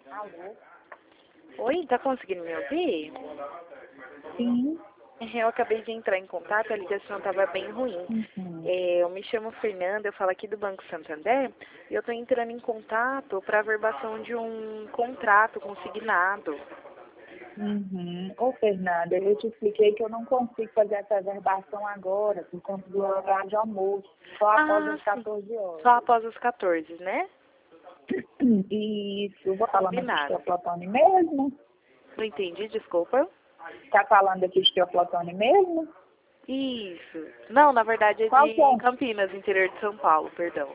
Alô? Oi, tá conseguindo me ouvir? Sim. Eu acabei de entrar em contato, a ligação estava bem ruim. Uhum. Eu me chamo Fernanda, eu falo aqui do Banco Santander e eu estou entrando em contato para a averbação de um contrato consignado. Ô, Fernanda, eu te expliquei que eu não consigo fazer essa reservação agora, por conta do horário de almoço, só após as Sim. 14 horas. Só após os 14, né? Isso, vou falando aqui de Combinado. Teoflotone mesmo? Não entendi, desculpa. Tá falando aqui de Teoflotone mesmo? Isso. Não, na verdade é Qual que é? de Campinas, interior de São Paulo, perdão.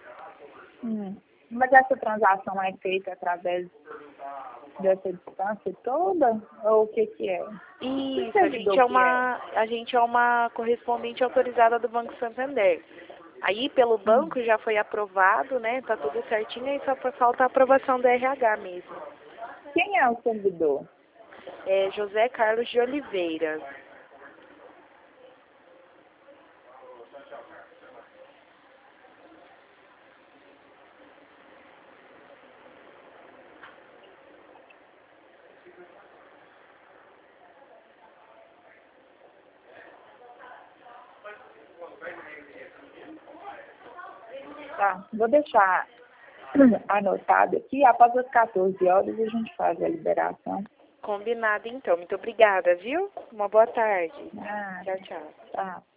Mas essa transação é feita através dessa distância toda? Ou o que que é? Que Isso, servidor que é? a gente é uma correspondente autorizada do Banco Santander. Aí pelo banco já foi aprovado, né? Tá tudo certinho, aí só falta a aprovação do RH mesmo. Quem é o servidor? É José Carlos de Oliveira. Tá, vou deixar anotado aqui. Após as 14 horas a gente faz a liberação. Combinado então. Muito obrigada, viu? Uma boa tarde. Ah, Tchau, tchau. tá.